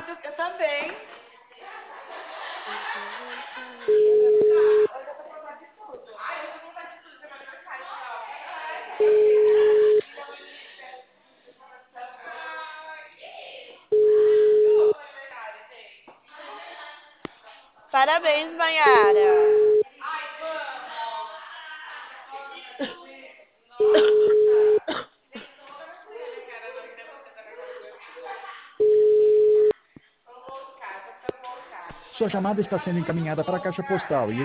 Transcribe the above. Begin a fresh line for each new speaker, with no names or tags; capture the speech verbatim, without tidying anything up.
Eu também.
Parabéns, Mayara.
Sua chamada está sendo encaminhada para a caixa postal e